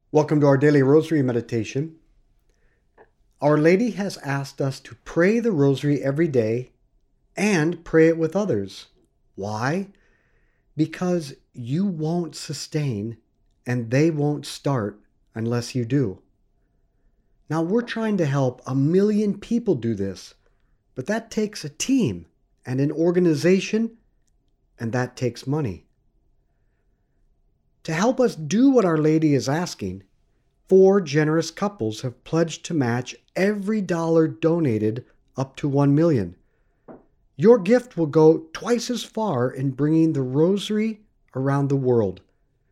Welcome to our daily rosary meditation. Our Lady has asked us to pray the rosary every day and pray it with others. Why? Because you won't sustain and they won't start unless you do. Now, we're trying to help 1,000,000 people do this, but that takes a team and an organization, and that takes money. To help us do what Our Lady is asking, 4 generous couples have pledged to match every dollar donated up to 1,000,000. Your gift will go twice as far in bringing the rosary around the world.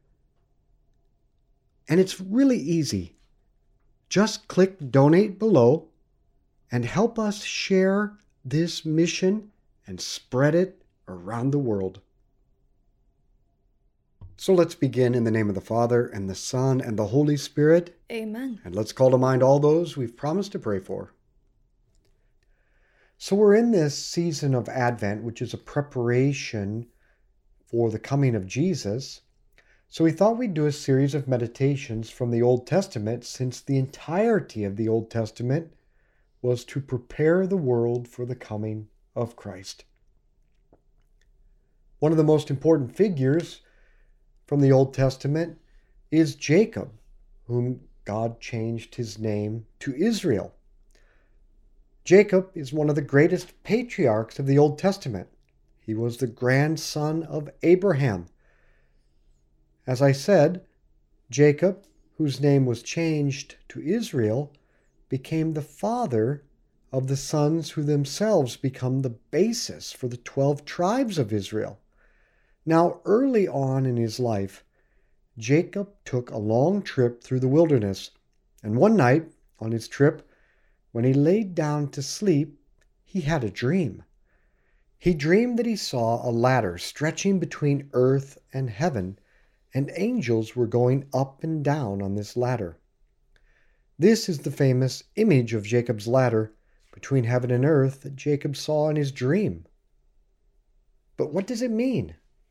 And it's really easy. Just click donate below and help us share this mission and spread it around the world. So let's begin in the name of the Father, and the Son, and the Holy Spirit. Amen. And let's call to mind all those we've promised to pray for. So we're in this season of Advent, which is a preparation for the coming of Jesus. So we thought we'd do a series of meditations from the Old Testament, since the entirety of the Old Testament was to prepare the world for the coming of Christ. One of the most important figures from the Old Testament is Jacob, whom God changed his name to Israel. Jacob is one of the greatest patriarchs of the Old Testament. He was the grandson of Abraham. As I said, Jacob, whose name was changed to Israel, became the father of the sons who themselves become the basis for the 12 tribes of Israel. Now, early on in his life, Jacob took a long trip through the wilderness, and one night on his trip, when he laid down to sleep, he had a dream. He dreamed that he saw a ladder stretching between earth and heaven, and angels were going up and down on this ladder. This is the famous image of Jacob's ladder between heaven and earth that Jacob saw in his dream. But what does it mean?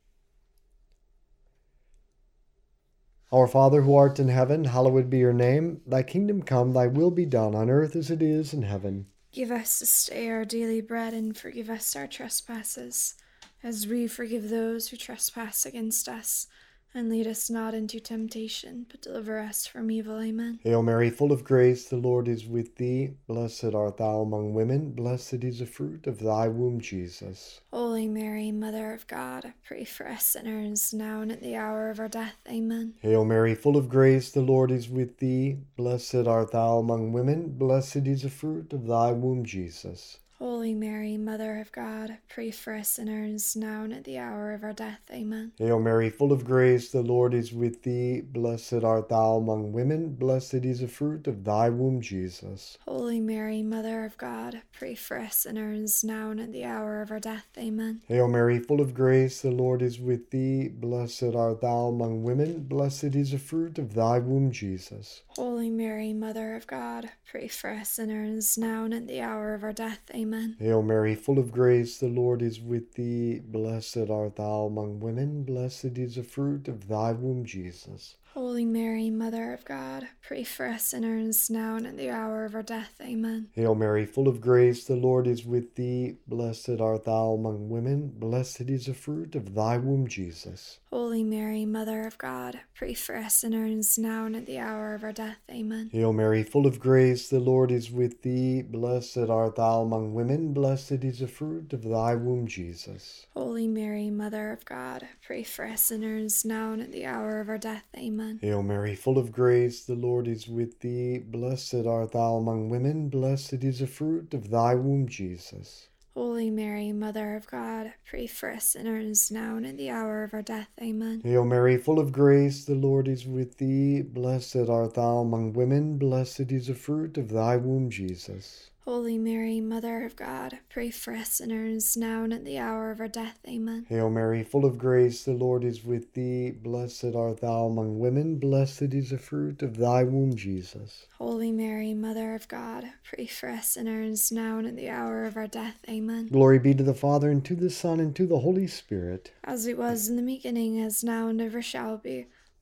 Our Father, who art in heaven, hallowed be your name. Thy kingdom come, thy will be done on earth as it is in heaven. Give us this day our daily bread, and forgive us our trespasses, as we forgive those who trespass against us. And lead us not into temptation, but deliver us from evil. Amen. Hail Mary, full of grace, the Lord is with thee. Blessed art thou among women. Blessed is the fruit of thy womb, Jesus. Holy Mary, Mother of God, pray for us sinners, now and at the hour of our death. Amen. Hail Mary, full of grace, the Lord is with thee. Blessed art thou among women. Blessed is the fruit of thy womb, Jesus. Holy Mary, Mother of God, pray for us sinners, now and at the hour of our death. Amen. Hail Mary, full of grace, the Lord is with thee. Blessed art thou among women. Blessed is the fruit of thy womb, Jesus. Holy Mary, Mother of God, pray for us sinners, now and at the hour of our death. Amen. Hail Mary, full of grace, the Lord is with thee. Blessed art thou among women. Blessed is the fruit of thy womb, Jesus. Holy Mary, Mother of God, pray for us sinners, now and at the hour of our death. Amen. Hail Mary, full of grace, the Lord is with thee. Blessed art thou among women. Blessed is the fruit of thy womb, Jesus. Holy Mary, Mother of God, pray for us sinners, now and at the hour of our death. Amen. Hail Mary, full of grace, the Lord is with thee. Blessed art thou among women. Blessed is the fruit of thy womb, Jesus. Holy Mary, Mother of God, pray for us sinners, now and at the hour of our death. Amen. Hail Mary, full of grace, the Lord is with thee. Blessed art thou among women. Blessed is the fruit of thy womb, Jesus. Holy Mary, Mother of God, pray for us sinners, now and at the hour of our death. Amen. Hail Mary, full of grace, the Lord is with thee. Blessed art thou among women. Blessed is the fruit of thy womb, Jesus. Holy Mary, Mother of God, pray for us sinners, now and at the hour of our death. Amen. Hail Mary, full of grace, the Lord is with thee. Blessed art thou among women. Blessed is the fruit of thy womb, Jesus. Holy Mary, Mother of God, pray for us sinners, now and at the hour of our death. Amen. Hail Mary, full of grace, the Lord is with thee. Blessed art thou among women. Blessed is the fruit of thy womb, Jesus. Holy Mary, Mother of God, pray for us sinners, now and at the hour of our death. Amen. Glory be to the Father, and to the Son, and to the Holy Spirit. As it was in the beginning, as now, and ever shall be,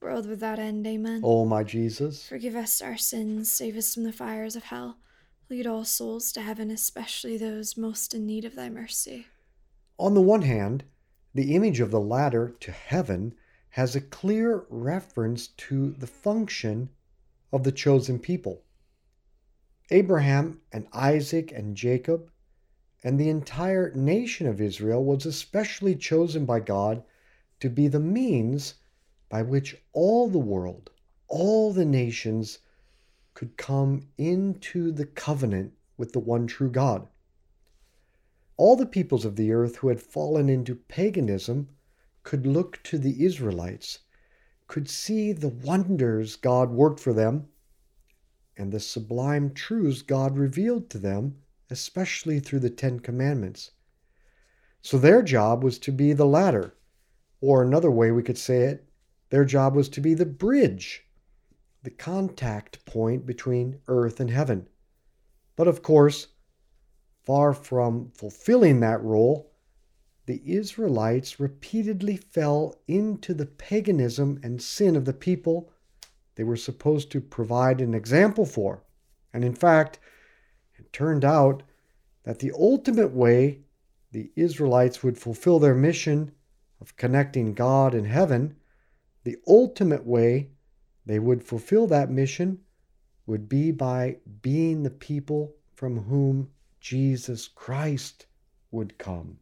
world without end. Amen. O my Jesus, Forgive us our sins, save us from the fires of hell. Lead all souls to heaven, especially those most in need of thy mercy. on the one hand, the image of the ladder to heaven has a clear reference to the function of the chosen people. Abraham and Isaac and Jacob and the entire nation of Israel was especially chosen by God to be the means by which all the world, all the nations could come into the covenant with the one true God. All the peoples of the earth who had fallen into paganism could look to the Israelites, could see the wonders God worked for them, and the sublime truths God revealed to them, especially through the Ten Commandments. So their job was to be the ladder, or another way we could say it, their job was to be the bridge, the contact point between earth and heaven. But of course, far from fulfilling that role, the Israelites repeatedly fell into the paganism and sin of the people they were supposed to provide an example for. And in fact, it turned out that the ultimate way the Israelites would fulfill their mission of connecting God and heaven, the ultimate way they would fulfill that mission would be by being the people from whom Jesus Christ would come.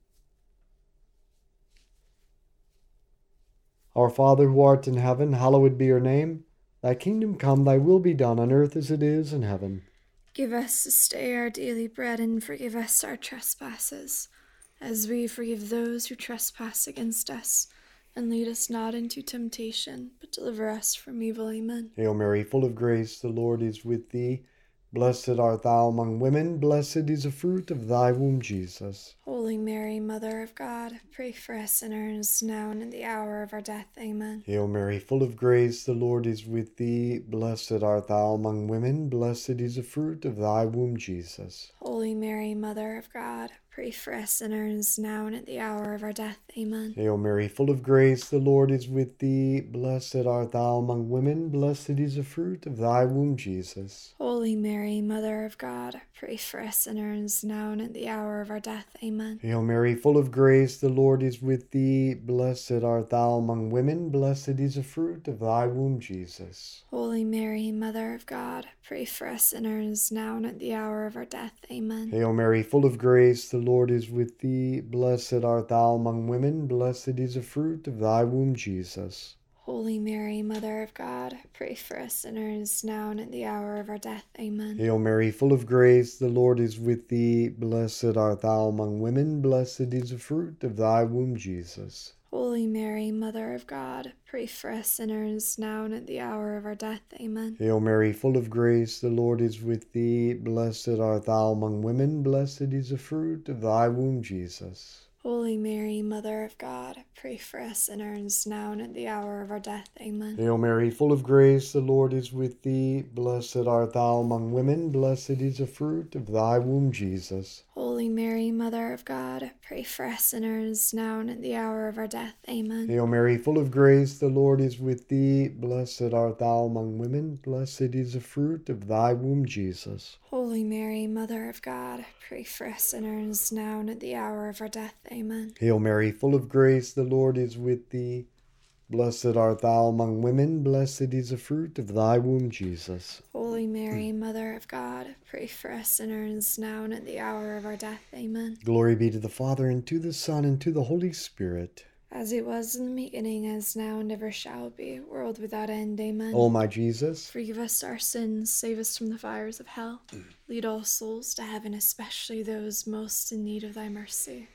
Our Father who art in heaven, hallowed be your name. Thy kingdom come, thy will be done on earth as it is in heaven. Give us this day our daily bread, and forgive us our trespasses, as we forgive those who trespass against us. And lead us not into temptation, but deliver us from evil. Amen. Hail Mary, full of grace, the Lord is with thee. Blessed art thou among women, blessed is the fruit of thy womb, Jesus. Holy Mary, Mother of God, pray for us sinners, now and at the hour of our death. Amen. Hail Mary, full of grace, the Lord is with thee. Blessed art thou among women, blessed is the fruit of thy womb, Jesus. Holy Mary, Mother of God, pray for us sinners, now and at the hour of our death. Amen. Hail Mary, full of grace, the Lord is with thee. Blessed art thou among women, blessed is the fruit of thy womb, Jesus. Holy Mary, Mother of God, pray for us sinners, now and at the hour of our death. Amen. Hail Mary, full of grace, the Lord is with thee. Blessed art thou among women, blessed is the fruit of thy womb, Jesus. Holy Mary, Mother of God, pray for us sinners, now and at the hour of our death. Amen. Hail Mary, full of grace, the Lord is with thee. Blessed art thou among women, blessed is the fruit of thy womb, Jesus. Holy Mary, Mother of God, pray for us sinners, now and at the hour of our death. Amen. Hail Mary, full of grace, the Lord is with thee. Blessed art thou among women, blessed is the fruit of thy womb, Jesus. Holy Mary, Mother of God, pray for us sinners, now and at the hour of our death. Amen. Hail Mary, full of grace, the Lord is with thee. Blessed art thou among women, blessed is the fruit of thy womb, Jesus. Holy Mary, Mother of God, pray for us sinners, now and at the hour of our death. Amen. Hail Mary, full of grace, the Lord is with thee. Blessed art thou among women, blessed is the fruit of thy womb, Jesus. Holy Mary, Mother of God, pray for us sinners, now and at the hour of our death. Amen. Hail Mary, full of grace, the Lord is with thee. Blessed art thou among women, blessed is the fruit of thy womb, Jesus. Holy Mary, Mother of God, pray for us sinners, now and at the hour of our death. Amen. Hail Mary, full of grace, the Lord is with thee. Blessed art thou among women, blessed is the fruit of thy womb, Jesus. Holy Mary, Mother of God, pray for us sinners, now and at the hour of our death. Amen. Glory be to the Father, and to the Son, and to the Holy Spirit. As it was in the beginning, as now and ever shall be, world without end. Amen. O my Jesus, forgive us our sins, save us from the fires of hell. Lead all souls to heaven, especially those most in need of thy mercy.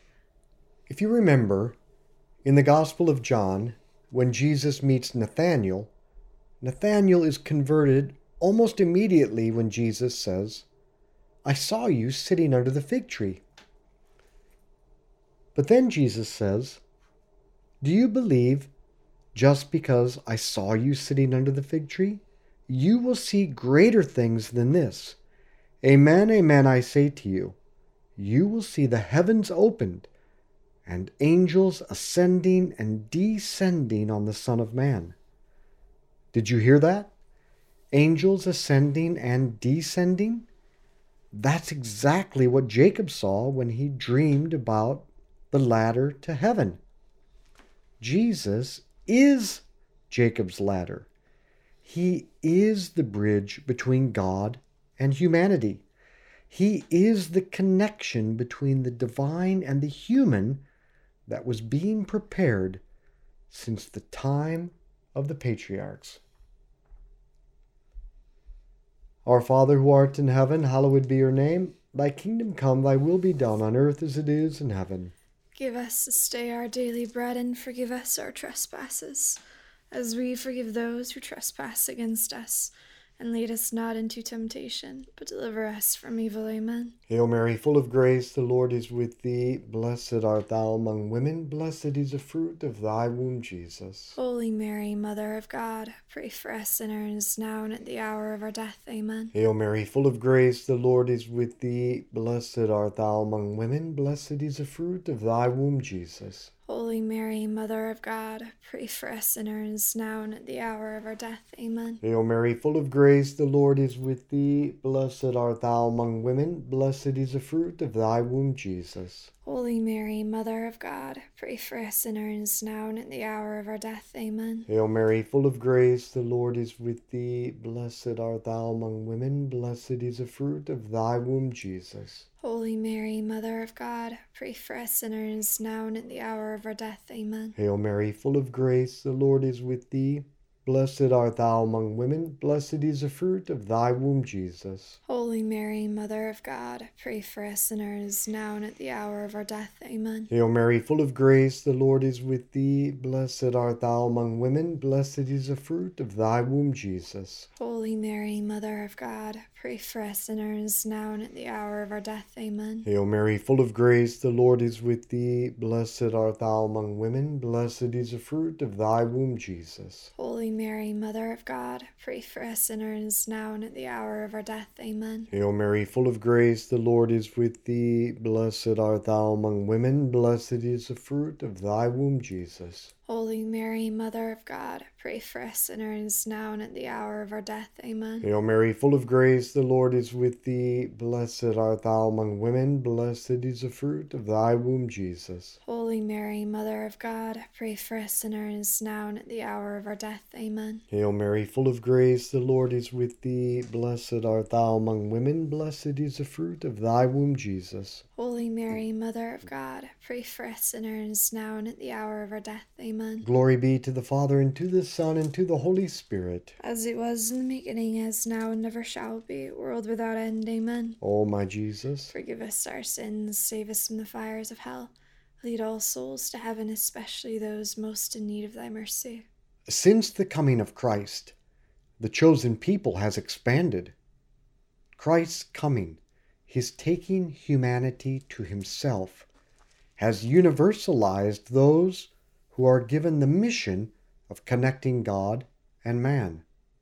if you remember, in the Gospel of John, when Jesus meets Nathanael, Nathanael is converted almost immediately when Jesus says, I saw you sitting under the fig tree. But then Jesus says, do you believe just because I saw you sitting under the fig tree? You will see greater things than this. Amen, amen, I say to you, you will see the heavens opened and angels ascending and descending on the Son of Man. Did you hear that? Angels ascending and descending? That's exactly what Jacob saw when he dreamed about the ladder to heaven. Jesus is Jacob's ladder. He is the bridge between God and humanity. He is the connection between the divine and the human that was being prepared since the time of the patriarchs. Our Father who art in heaven, hallowed be your name. Thy kingdom come, thy will be done on earth as it is in heaven. Give us this day our daily bread, and forgive us our trespasses, as we forgive those who trespass against us. And lead us not into temptation, but deliver us from evil. Amen. Hail Mary, full of grace, the Lord is with thee. Blessed art thou among women, blessed is the fruit of thy womb, Jesus. Holy Mary, Mother of God, pray for us sinners, now and at the hour of our death. Amen. Hail Mary, full of grace, the Lord is with thee. Blessed art thou among women, blessed is the fruit of thy womb, Jesus. Holy Mary, Mother of God, pray for us sinners, now and at the hour of our death. Amen. Hail Mary, full of grace, the Lord is with thee. Blessed art thou among women, blessed is the fruit of thy womb, Jesus. Holy Mary, Mother of God, pray for us sinners, now and at the hour of our death. Amen. Hail Mary, full of grace, the Lord is with thee. Blessed art thou among women, blessed is the fruit of thy womb, Jesus. Holy Mary, Mother of God, pray for us sinners, now and at the hour of our death. Amen. Hail Mary, full of grace, the Lord is with thee. Blessed art thou among women, blessed is the fruit of thy womb, Jesus. Holy Mary, Mother of God, pray for us sinners, now and at the hour of our death. Amen. Hail Mary, full of grace, the Lord is with thee. Blessed art thou among women, blessed is the fruit of thy womb, Jesus. Holy Mary, Mother of God, pray for us sinners, now and at the hour of our death. Amen. Hail Mary, full of grace, the Lord is with thee. Blessed art thou among women, blessed is the fruit of thy womb, Jesus. Holy Mary, Mother of God, pray for us sinners, now and at the hour of our death. Amen. Hail Mary, full of grace, the Lord is with thee. Blessed art thou among women, blessed is the fruit of thy womb, Jesus. Holy Mary, Mother of God, pray for us sinners, now and at the hour of our death. Amen. Hail Mary, full of grace, the Lord is with thee. Blessed art thou among women, blessed is the fruit of thy womb, Jesus. Holy Mary, Mother of God, pray for us sinners, now and at the hour of our death. Amen. Hail Mary, full of grace, the Lord is with thee. Blessed art thou among women, blessed is the fruit of thy womb, Jesus. Holy Mary, Mother of God, pray for us sinners, now and at the hour of our death. Amen. Glory be to the Father, and to the Son, and to the Holy Spirit. As it was in the beginning, as now, and ever shall be, world without end. Amen. O my Jesus, Forgive us our sins, save us from the fires of hell. Lead all souls to heaven, especially those most in need of thy mercy. since the coming of Christ, the chosen people has expanded. Christ's coming, his taking humanity to himself, has universalized those who are given the mission of connecting God and man.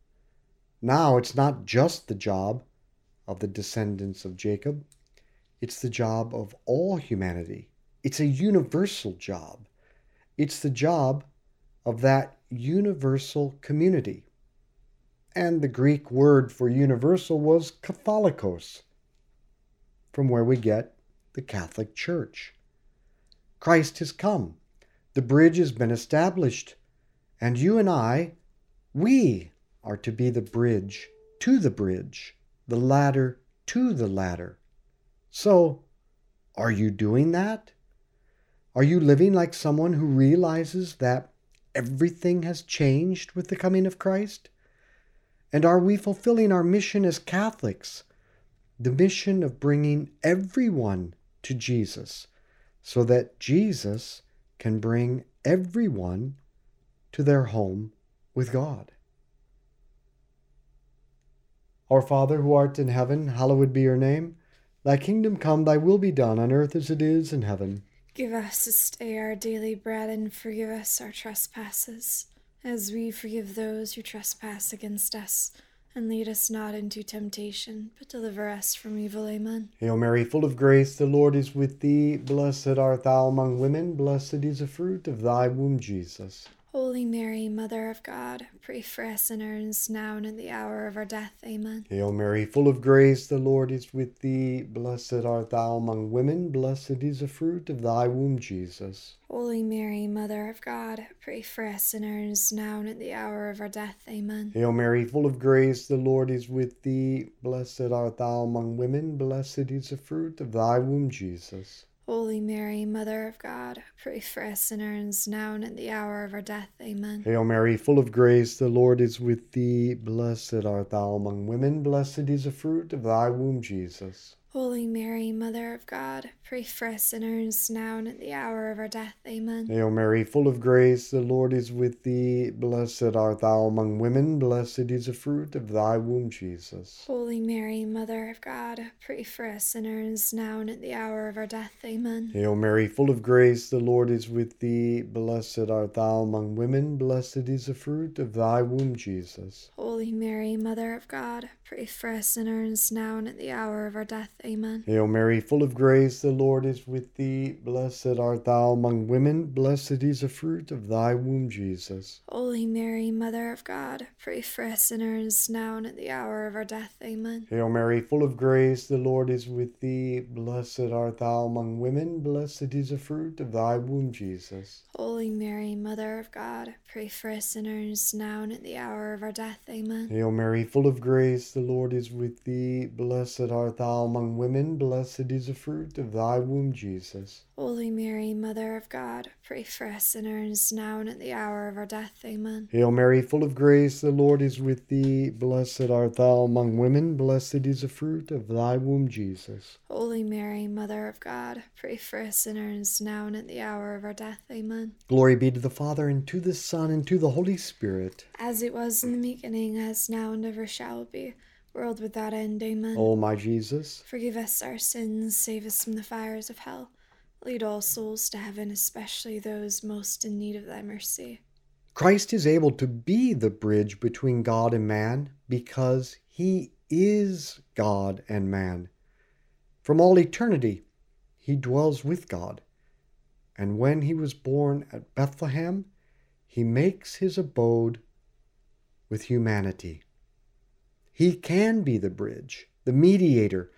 Now it's not just the job of the descendants of Jacob, it's the job of all humanity. It's a universal job. It's the job of that universal community. And the Greek word for universal was Katholikos, from where we get the Catholic Church. Christ has come. The bridge has been established. And you and I, we are to be the bridge to the bridge, the ladder to the ladder. So, are you doing that? Are you living like someone who realizes that everything has changed with the coming of Christ? And are we fulfilling our mission as Catholics, the mission of bringing everyone to Jesus, so that Jesus can bring everyone to their home with God? Our Father, who art in heaven, hallowed be your name. Thy kingdom come, thy will be done on earth as it is in heaven. Give us this day our daily bread, and forgive us our trespasses, as we forgive those who trespass against us. And lead us not into temptation, but deliver us from evil. Amen. Hail Mary, full of grace, the Lord is with thee. Blessed art thou among women, blessed is the fruit of thy womb, Jesus. Holy Mary, Mother of God, pray for us sinners, now and at the hour of our death. Amen. Hail Mary, full of grace, the Lord is with thee. Blessed art thou among women, blessed is the fruit of thy womb, Jesus. Holy Mary, Mother of God, pray for us sinners, now and at the hour of our death. Amen. Hail Mary, full of grace, the Lord is with thee. Blessed art thou among women, blessed is the fruit of thy womb, Jesus. Holy Mary, Mother of God, pray for us sinners, now and at the hour of our death. Amen. Hail Mary, full of grace, the Lord is with thee. Blessed art thou among women, blessed is the fruit of thy womb, Jesus. Holy Mary, Mother of God, pray for us sinners, now and at the hour of our death. Amen. Hail Mary, full of grace, the Lord is with thee. Blessed art thou among women, blessed is the fruit of thy womb, Jesus. Holy Mary, Mother of God, pray for us sinners, now and at the hour of our death. Amen. Hail Mary, full of grace, the Lord is with thee. Blessed art thou among women, blessed is the fruit of thy womb, Jesus. Holy Mary, Mother of God, pray for us sinners, now and at the hour of our death. Amen. Hail Mary, full of grace, the Lord is with thee. Blessed art thou among women, blessed is the fruit of thy womb, Jesus. Holy Mary, Mother of God, pray for us sinners, now and at the hour of our death. Amen. Hail Mary, full of grace, the Lord is with thee. Blessed art thou among women, blessed is the fruit of thy womb, Jesus. Holy Mary, Mother of God, pray for us sinners, now and at the hour of our death. Amen. Hail Mary, full of grace, the Lord is with thee. Blessed art thou among women, blessed is the fruit of thy womb, Jesus. Holy Mary, Mother of God, pray for us sinners, now and at the hour of our death. Amen. Hail Mary, full of grace, the Lord is with thee. Blessed art thou among women, blessed is the fruit of thy womb, Jesus. Holy Mary, Mother of God, pray for us sinners, now and at the hour of our death. Amen. Glory be to the Father, and to the Son, and to the Holy Spirit. As it was in the beginning, as now and ever shall be, world without end. Amen. O my Jesus, forgive us our sins, save us from the fires of hell. Lead all souls to heaven, especially those most in need of thy mercy. Christ is able to be the bridge between God and man because he is God and man. From all eternity, he dwells with God. And when he was born at Bethlehem, he makes his abode with humanity. He can be the bridge, the mediator,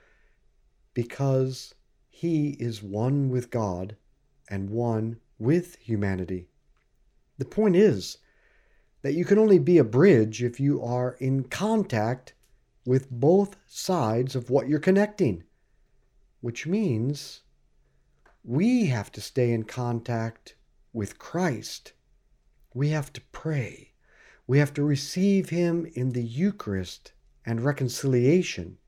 because he is one with God and one with humanity. The point is that you can only be a bridge if you are in contact with both sides of what you're connecting, which means we have to stay in contact with Christ. We have to pray. We have to receive him in the Eucharist and reconciliation.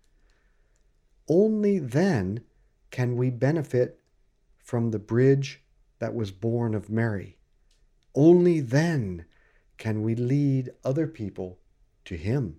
Only then can we benefit from the bridge that was born of Mary. Only then can we lead other people to him.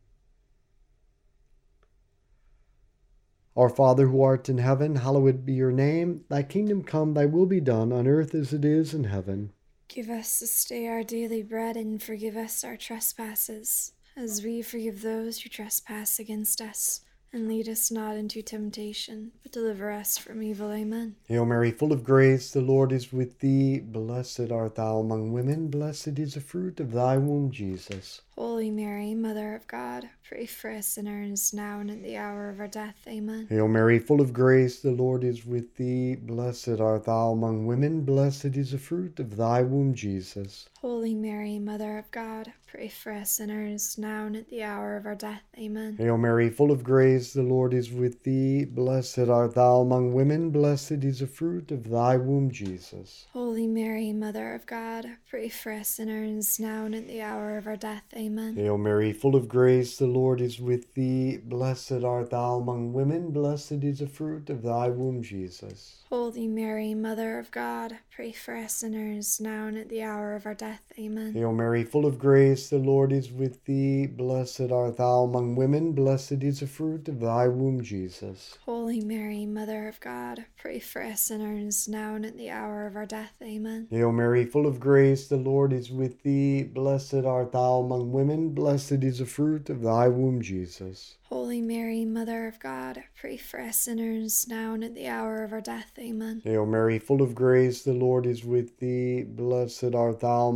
Our Father who art in heaven, hallowed be your name. Thy kingdom come, thy will be done, on earth as it is in heaven. Give us this day our daily bread, and forgive us our trespasses, as we forgive those who trespass against us. And lead us not into temptation, but deliver us from evil. Amen. Hail Mary, full of grace, the Lord is with thee. Blessed art thou among women, blessed is the fruit of thy womb, Jesus. Holy Mary, Mother of God, pray for us sinners, now and at the hour of our death. Amen. Hail Mary, full of grace, the Lord is with thee. Blessed art thou among women, blessed is the fruit of thy womb, Jesus. Holy Mary, Mother of God, pray for us sinners, now and at the hour of our death. Amen. Hail Mary, full of grace, the Lord is with thee. Blessed art thou among women, blessed is the fruit of thy womb, Jesus. Holy Mary, Mother of God, pray for us sinners, now and at the hour of our death. Amen. Hail Mary, full of grace, the Lord is with thee. Blessed art thou among women, blessed is the fruit of thy womb, Jesus. Holy Mary, Mother of God, pray for us sinners, now and at the hour of our death. Amen. Hail Mary, full of grace, the Lord is with thee. Blessed art thou among women, blessed is the fruit of thy womb, Jesus. Holy Mary, Mother of God, pray for us sinners, now and at the hour of our death. Amen. Hail Mary, full of grace, the Lord is with thee. Blessed art thou among women, blessed is the fruit of thy womb, Jesus. Holy Mary, Mother of God, pray for us sinners, now and at the hour of our death. Amen. Hail Mary, full of grace, the Lord is with thee. Blessed art thou among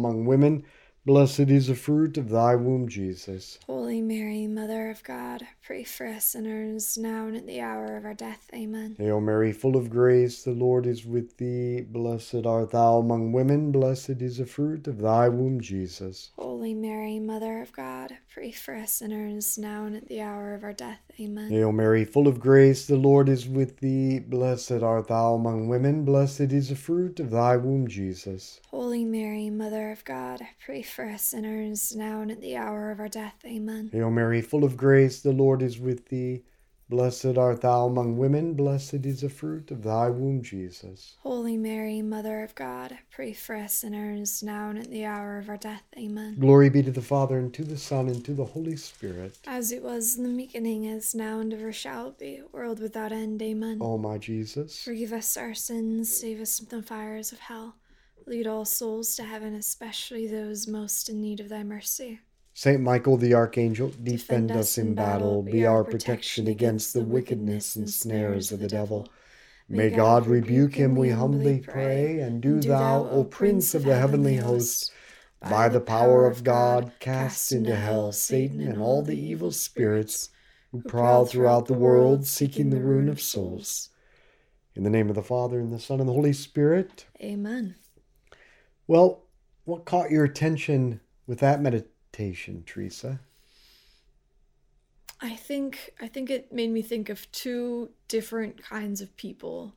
among women. Blessed is the fruit of thy womb, Jesus. Holy Mary, Mother of God, pray for us sinners, now and at the hour of our death. Amen. Hail Mary, full of grace, the Lord is with thee. Blessed art thou among women. Blessed is the fruit of thy womb, Jesus. Holy Mary, Mother of God, pray for us sinners, now and at the hour of our death. Amen. Hail Mary, full of grace, the Lord is with thee. Blessed art thou among women. Blessed is the fruit of thy womb, Jesus. Holy Mary, Mother of God, pray for us sinners, now and at the hour of our death. Amen. Hail Mary, full of grace, the Lord is with thee. Blessed art thou among women. Blessed is the fruit of thy womb, Jesus. Holy Mary, Mother of God, pray for us sinners, now and at the hour of our death. Amen. Glory be to the Father, and to the Son, and to the Holy Spirit. As it was in the beginning, is now, and ever shall be, world without end. Amen. O my Jesus, Forgive us our sins, save us from the fires of hell. Lead all souls to heaven, especially those most in need of thy mercy. Saint Michael the Archangel, defend us in battle. Be our protection against the wickedness and snares of the devil. May God rebuke him, we humbly pray. And do thou, O Prince of the heavenly host, by the power of God, cast into hell Satan and all the evil spirits who prowl throughout the world, seeking the ruin of souls. In the name of the Father, and the Son, and the Holy Spirit. Amen. Well, what caught your attention with that meditation, Teresa? I think it made me think of two different kinds of people.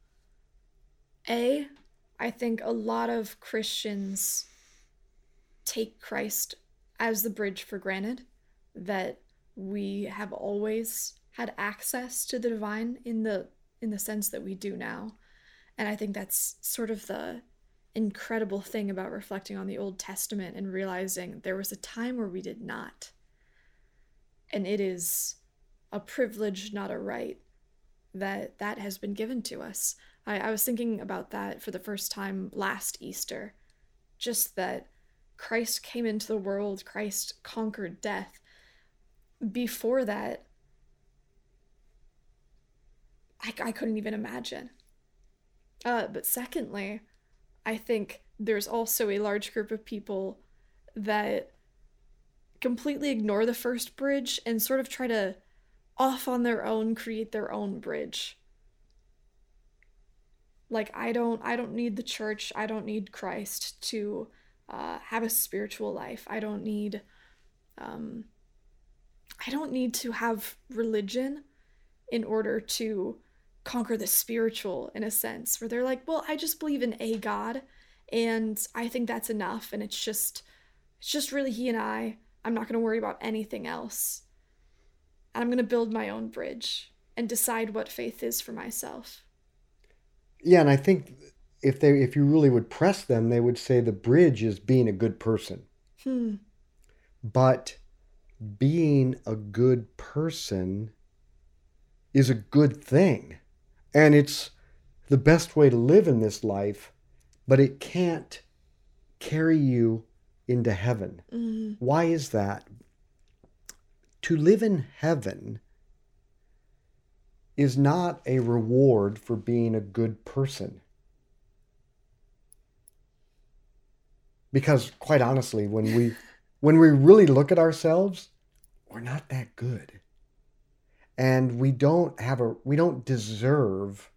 I think a lot of Christians take Christ as the bridge for granted, that we have always had access to the divine in the sense that we do now. And I think that's sort of the incredible thing about reflecting on the Old Testament and realizing there was a time where we did not. And it is a privilege, not a right, that has been given to us. I was thinking about that for the first time last Easter. Just that Christ came into the world, Christ conquered death. Before that, I couldn't even imagine. But secondly, I think there's also a large group of people that completely ignore the first bridge and sort of try to, off on their own, create their own bridge. Like, I don't need the church, I don't need Christ to have a spiritual life. I don't need to have religion in order to conquer the spiritual, in a sense, where they're like, well, I just believe in a God, and I think that's enough, and it's just really he and I'm not going to worry about anything else. And I'm going to build my own bridge and decide what faith is for myself. Yeah, and I think if you really would press them, they would say the bridge is being a good person. But being a good person is a good thing. And it's the best way to live in this life, but it can't carry you into heaven. Mm-hmm. Why is that? To live in heaven is not a reward for being a good person. Because quite honestly, when we really look at ourselves, we're not that good. And we don't deserve,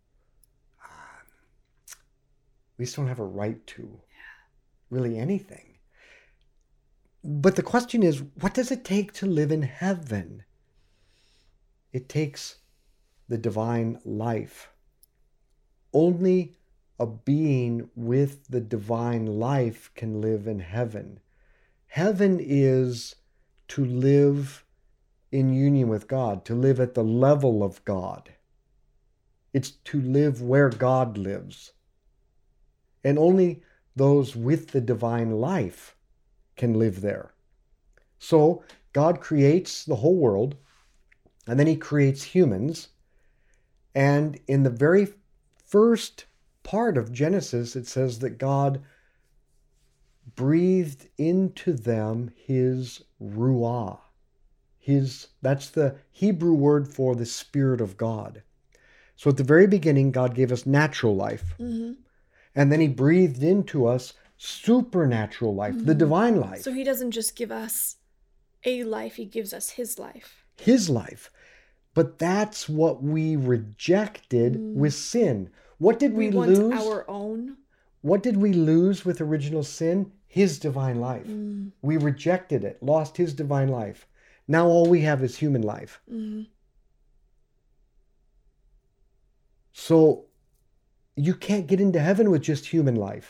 we just don't have a right to really anything. But the question is, what does it take to live in heaven? It takes the divine life. Only a being with the divine life can live in heaven. Heaven is to live in union with God, to live at the level of God. It's to live where God lives. And only those with the divine life can live there. So God creates the whole world, and then he creates humans. And in the very first part of Genesis, it says that God breathed into them his ruah. That's the Hebrew word for the Spirit of God. So at the very beginning, God gave us natural life. Mm-hmm. And then he breathed into us supernatural life, the divine life. So he doesn't just give us a life, he gives us his life. His life. But that's what we rejected with sin. What did we lose? Want our own. What did we lose with original sin? His divine life. We rejected it, lost his divine life. Now all we have is human life. So you can't get into heaven with just human life.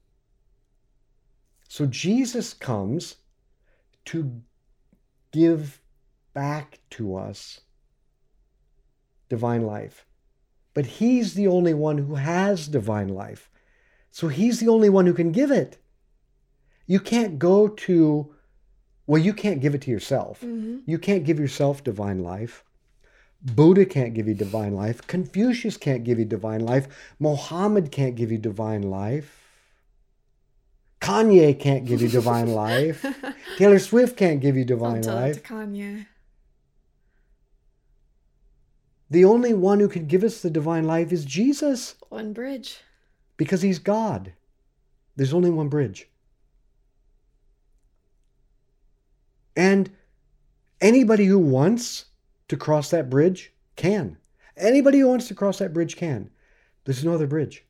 So Jesus comes to give back to us divine life. But he's the only one who has divine life. So he's the only one who can give it. You can't go to, well, you can't give it to yourself. You can't give yourself divine life. Buddha can't give you divine life. Confucius can't give you divine life. Mohammed can't give you divine life. Kanye can't give you divine life. Taylor Swift can't give you divine life. Don't tell it to Kanye. The only one who can give us the divine life is Jesus. One bridge. Because he's God. There's only one bridge. And anybody who wants to cross that bridge can. Anybody who wants to cross that bridge can. There's no other bridge.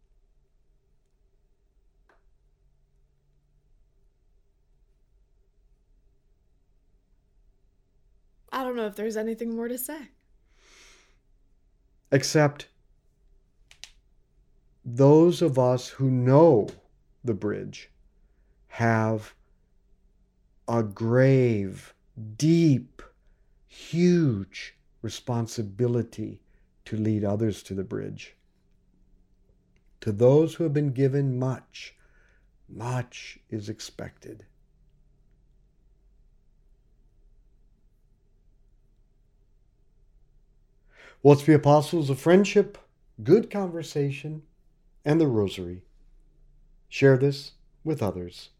I don't know if there's anything more to say. Except those of us who know the bridge have a grave, deep, huge responsibility to lead others to the bridge. To those who have been given much, much is expected. Well, it's the apostles of friendship, good conversation, and the rosary. Share this with others.